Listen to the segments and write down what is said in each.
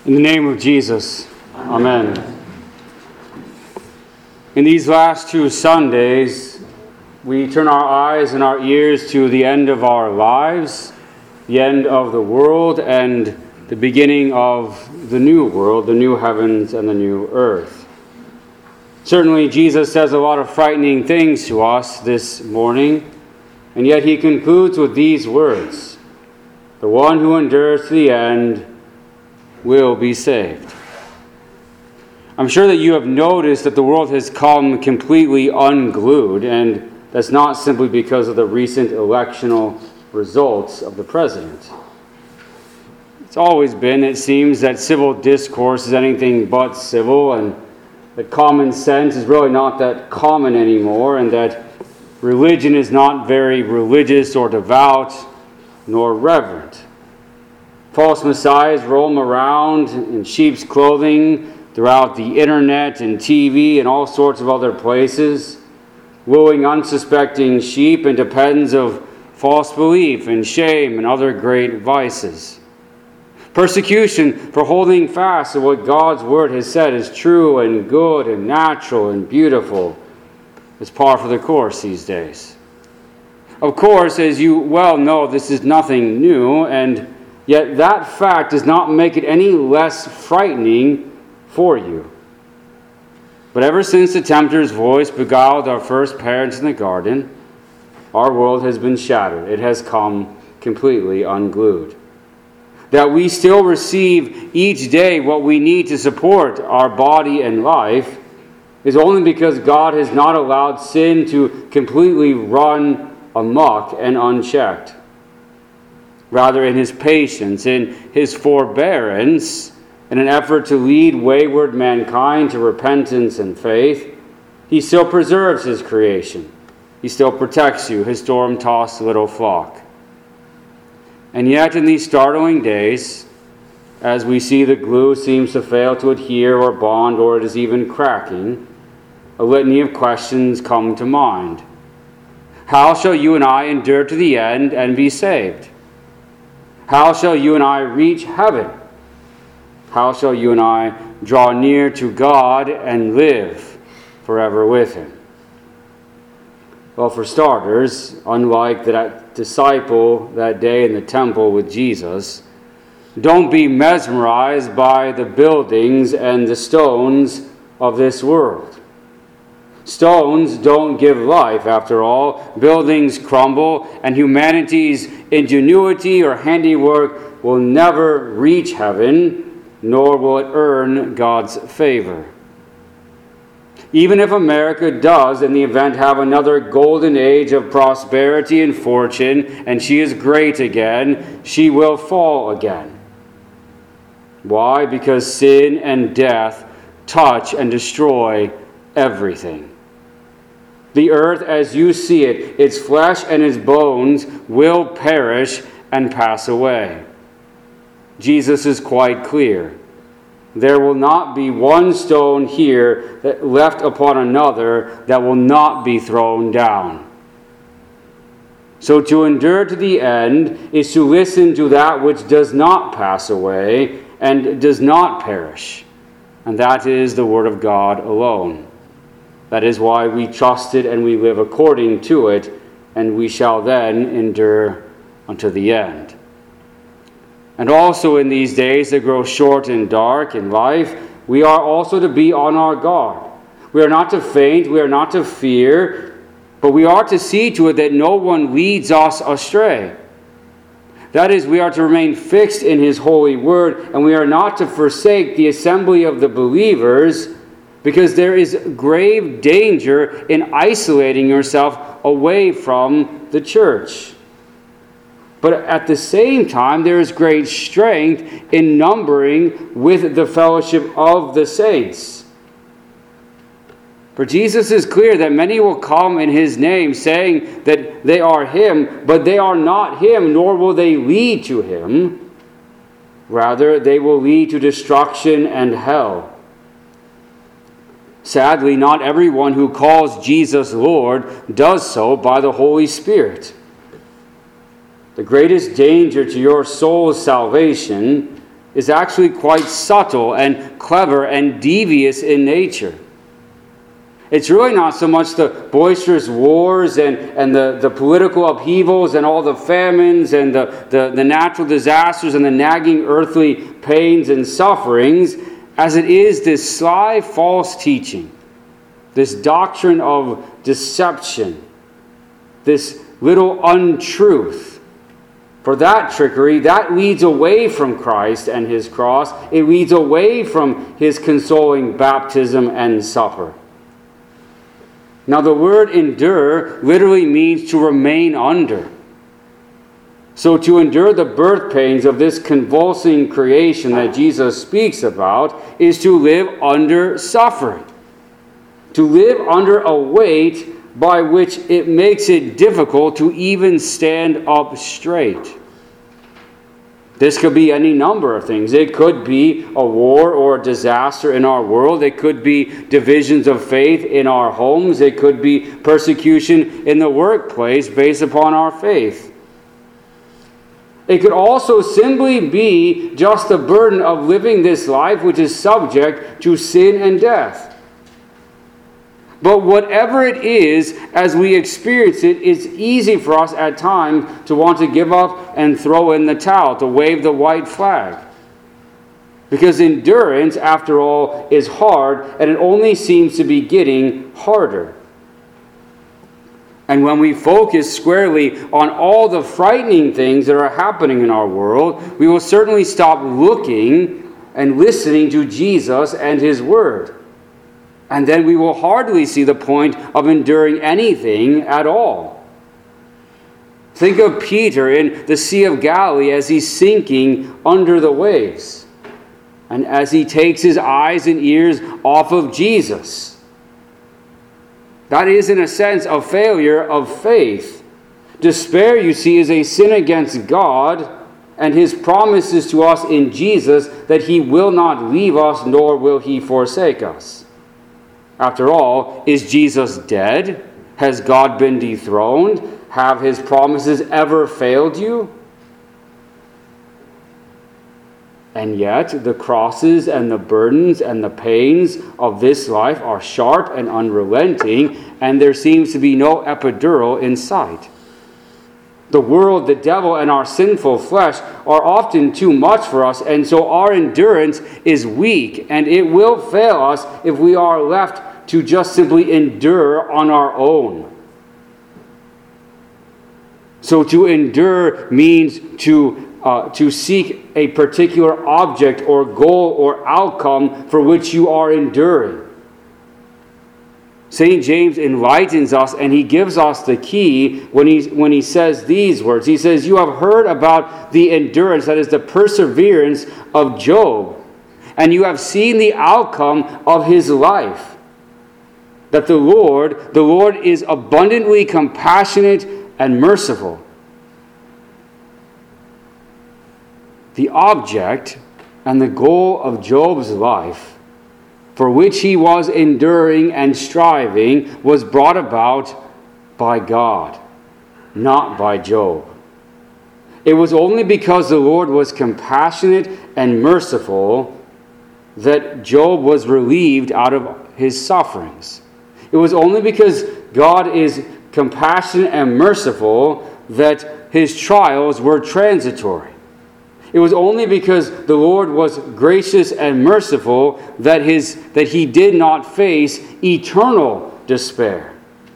In the name of Jesus, Amen. In these last two Sundays, we turn our eyes and our ears to the end of our lives, the end of the world, and the beginning of the new world, the new heavens and the new earth. Certainly, Jesus says a lot of frightening things to us this morning, and yet he concludes with these words: "The one who endures to the end will be saved." I'm sure that you have noticed that the world has come completely unglued, and that's not simply because of the recent electional results of the president. It's always been, it seems, that civil discourse is anything but civil, and that common sense is really not that common anymore, and that religion is not very religious or devout nor reverent. False messiahs roam around in sheep's clothing throughout the internet and TV and all sorts of other places, luring unsuspecting sheep into pens of false belief and shame and other great vices. Persecution for holding fast to what God's word has said is true and good and natural and beautiful is par for the course these days. Of course, as you well know, this is nothing new, and yet that fact does not make it any less frightening for you. But ever since the tempter's voice beguiled our first parents in the garden, our world has been shattered. It has come completely unglued. That we still receive each day what we need to support our body and life is only because God has not allowed sin to completely run amok and unchecked. Rather, in his patience, in his forbearance, in an effort to lead wayward mankind to repentance and faith, he still preserves his creation. He still protects you, his storm-tossed little flock. And yet, in these startling days, as we see the glue seems to fail to adhere or bond, or it is even cracking, a litany of questions come to mind. How shall you and I endure to the end and be saved? How shall you and I reach heaven? How shall you and I draw near to God and live forever with him? Well, for starters, unlike that disciple that day in the temple with Jesus, don't be mesmerized by the buildings and the stones of this world. Stones don't give life, after all. Buildings crumble, and humanity's ingenuity or handiwork will never reach heaven, nor will it earn God's favor. Even if America does, in the event, have another golden age of prosperity and fortune, and she is great again, she will fall again. Why? Because sin and death touch and destroy everything. The earth as you see it, its flesh and its bones will perish and pass away. Jesus is quite clear. There will not be one stone here that left upon another that will not be thrown down. So to endure to the end is to listen to that which does not pass away and does not perish. And that is the Word of God alone. That is why we trust it and we live according to it, and we shall then endure unto the end. And also in these days that grow short and dark in life, we are also to be on our guard. We are not to faint, we are not to fear, but we are to see to it that no one leads us astray. That is, we are to remain fixed in his holy word, and we are not to forsake the assembly of the believers, because there is grave danger in isolating yourself away from the church. But at the same time, there is great strength in numbering with the fellowship of the saints. For Jesus is clear that many will come in his name, saying that they are him, but they are not him, nor will they lead to him. Rather, they will lead to destruction and hell. Sadly, not everyone who calls Jesus Lord does so by the Holy Spirit. The greatest danger to your soul's salvation is actually quite subtle and clever and devious in nature. It's really not so much the boisterous wars and the political upheavals and all the famines and the natural disasters and the nagging earthly pains and sufferings, as it is this sly false teaching, this doctrine of deception, this little untruth. For that trickery, that leads away from Christ and his cross. It leads away from his consoling baptism and supper. Now, the word endure literally means to remain under. So to endure the birth pains of this convulsing creation that Jesus speaks about is to live under suffering. To live under a weight by which it makes it difficult to even stand up straight. This could be any number of things. It could be a war or a disaster in our world. It could be divisions of faith in our homes. It could be persecution in the workplace based upon our faith. It could also simply be just the burden of living this life which is subject to sin and death. But whatever it is, as we experience it, it's easy for us at times to want to give up and throw in the towel, to wave the white flag. Because endurance, after all, is hard, and it only seems to be getting harder. And when we focus squarely on all the frightening things that are happening in our world, we will certainly stop looking and listening to Jesus and his word. And then we will hardly see the point of enduring anything at all. Think of Peter in the Sea of Galilee as he's sinking under the waves, and as he takes his eyes and ears off of Jesus. That is, in a sense, a failure of faith. Despair, you see, is a sin against God and his promises to us in Jesus that he will not leave us, nor will he forsake us. After all, is Jesus dead? Has God been dethroned? Have his promises ever failed you? And yet, the crosses and the burdens and the pains of this life are sharp and unrelenting, and there seems to be no epidural in sight. The world, the devil, and our sinful flesh are often too much for us, and so our endurance is weak, and it will fail us if we are left to just simply endure on our own. So to endure means to seek a particular object or goal or outcome for which you are enduring. St. James enlightens us, and he gives us the key when he says these words. He says, "You have heard about the endurance, that is the perseverance of Job, and you have seen the outcome of his life. That the Lord is abundantly compassionate and merciful." The object and the goal of Job's life, for which he was enduring and striving, was brought about by God, not by Job. It was only because the Lord was compassionate and merciful that Job was relieved out of his sufferings. It was only because God is compassionate and merciful that his trials were transitory. It was only because the Lord was gracious and merciful that he did not face eternal despair.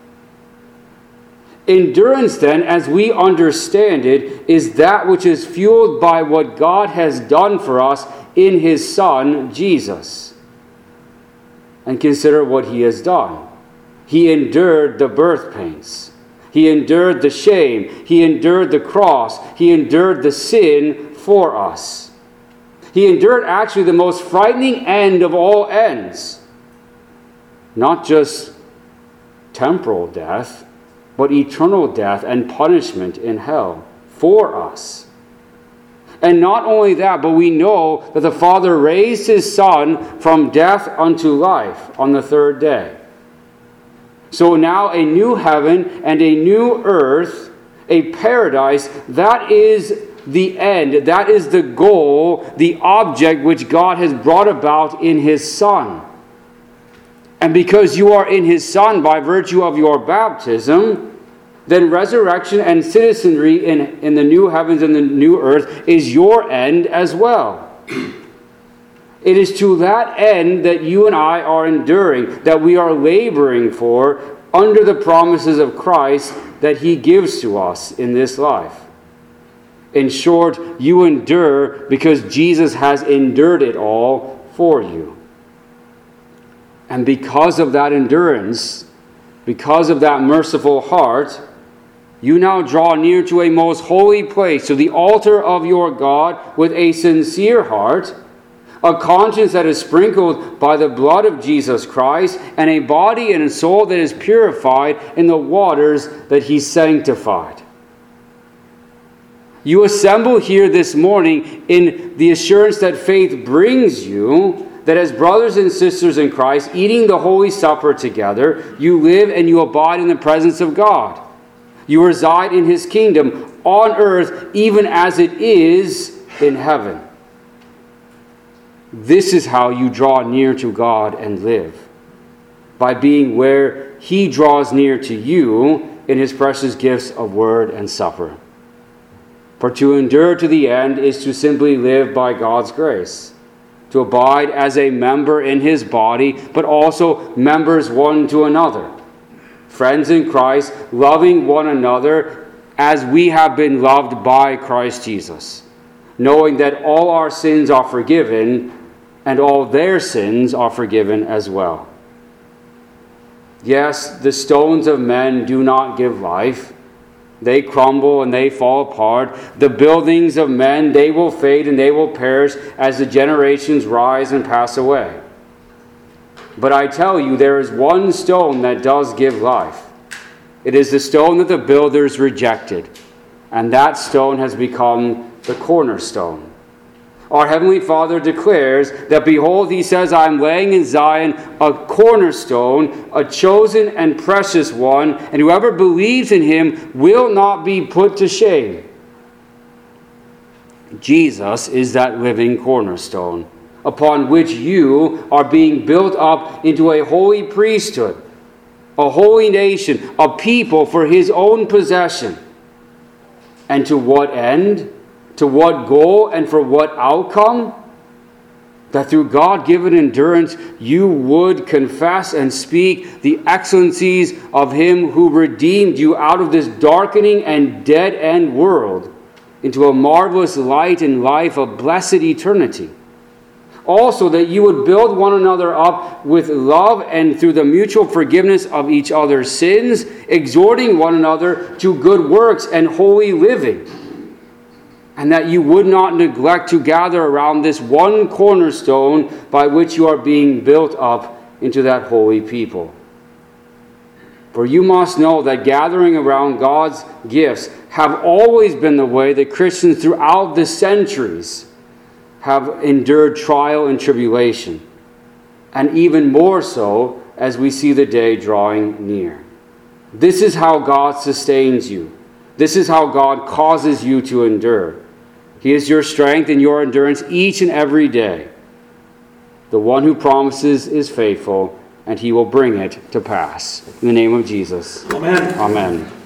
Endurance, then, as we understand it, is that which is fueled by what God has done for us in his Son, Jesus. And consider what he has done. He endured the birth pains. He endured the shame. He endured the cross. He endured the sin for us. He endured actually the most frightening end of all ends. Not just temporal death, but eternal death and punishment in hell for us. And not only that, but we know that the Father raised his Son from death unto life on the third day. So now a new heaven and a new earth, a paradise, that is the end. That is the goal, the object which God has brought about in His Son. And because you are in His Son by virtue of your baptism, then resurrection and citizenry in the new heavens and the new earth is your end as well. It is to that end that you and I are enduring, that we are laboring for under the promises of Christ that He gives to us in this life. In short, you endure because Jesus has endured it all for you. And because of that endurance, because of that merciful heart, you now draw near to a most holy place, to the altar of your God, with a sincere heart, a conscience that is sprinkled by the blood of Jesus Christ, and a body and a soul that is purified in the waters that He sanctified. You assemble here this morning in the assurance that faith brings you, that as brothers and sisters in Christ, eating the Holy Supper together, you live and you abide in the presence of God. You reside in His kingdom on earth, even as it is in heaven. This is how you draw near to God and live, by being where He draws near to you in His precious gifts of word and supper. For to endure to the end is to simply live by God's grace, to abide as a member in His body, but also members one to another, friends in Christ, loving one another as we have been loved by Christ Jesus, knowing that all our sins are forgiven and all their sins are forgiven as well. Yes, the stones of men do not give life. They crumble and they fall apart. The buildings of men, they will fade and they will perish as the generations rise and pass away. But I tell you, there is one stone that does give life. It is the stone that the builders rejected, and that stone has become the cornerstone. Our Heavenly Father declares that, behold, He says, I am laying in Zion a cornerstone, a chosen and precious one, and whoever believes in Him will not be put to shame. Jesus is that living cornerstone, upon which you are being built up into a holy priesthood, a holy nation, a people for His own possession. And to what end? To what goal and for what outcome? That through God-given endurance you would confess and speak the excellencies of Him who redeemed you out of this darkening and dead-end world into a marvelous light and life of blessed eternity. Also, that you would build one another up with love and through the mutual forgiveness of each other's sins, exhorting one another to good works and holy living. And that you would not neglect to gather around this one cornerstone by which you are being built up into that holy people. For you must know that gathering around God's gifts have always been the way that Christians throughout the centuries have endured trial and tribulation, and even more so as we see the day drawing near. This is how God sustains you. This is how God causes you to endure. He is your strength and your endurance each and every day. The one who promises is faithful, and He will bring it to pass. In the name of Jesus. Amen. Amen.